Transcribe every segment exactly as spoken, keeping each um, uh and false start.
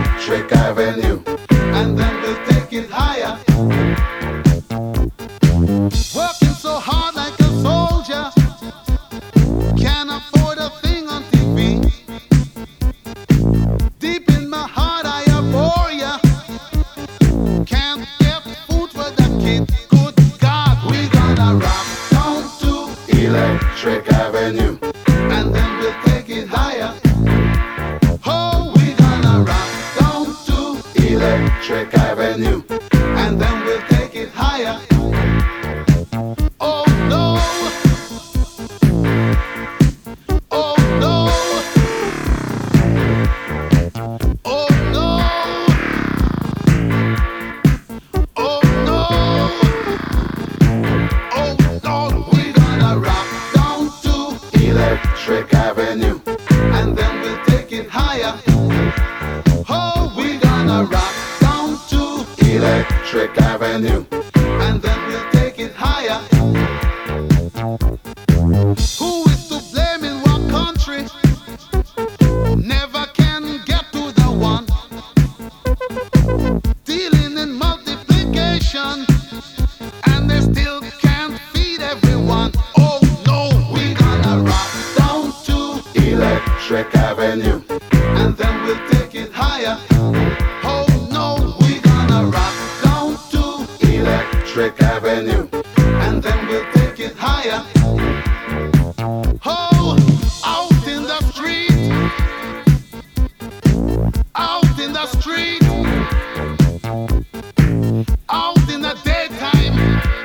Electric Avenue, and then we'll take it higher. Working so hard like a soldier, can't afford a thing on T V. Deep in my heart I abhor ya. Can't get food for the kid. Good God, we gonna rock down to Electric Avenue, and then we'll take it higher. Oh, we gonna rock down to Electric Avenue, and then we'll take it higher. Oh no, oh no, oh no, oh no, oh Lord, we gonna rock down to Electric Avenue, and then we'll take it higher. Oh, we gonna rock down to Electric Avenue, and then we'll take it higher. Who is to blame in what country? Never can get to the one. Dealing in multiplication, and they still can't feed everyone. Oh no, we gonna rock down to Electric Avenue, and then we'll take it higher. Oh no, we gonna rock down to Electric Avenue, and then we'll take it higher. Oh, out in the street, out in the street, out in the daytime,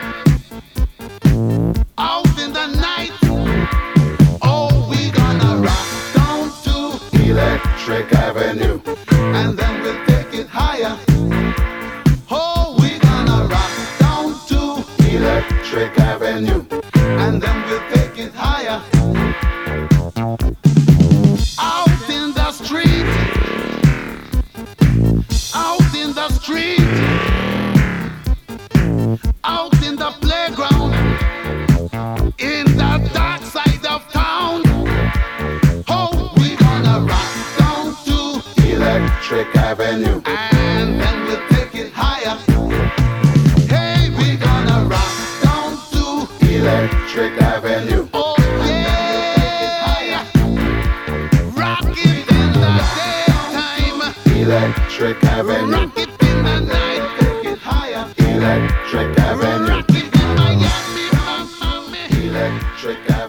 out in the night. Oh, we gonna rock down to Electric Avenue, and then we'll take it higher. Oh, we gonna rock down to Electric Avenue, and then we'll take it higher. Out in the street, out in the street, out in the playground, in the dark side of town. Oh, we gonna rock down to Electric Avenue, and then we'll take it higher. Hey, we gonna rock down to Electric Avenue. Oh yeah, rock it in the daytime, Electric Avenue. Rock it in the night, take it higher. Electric Avenue. Rock it in Miami, Miami. Electric Avenue.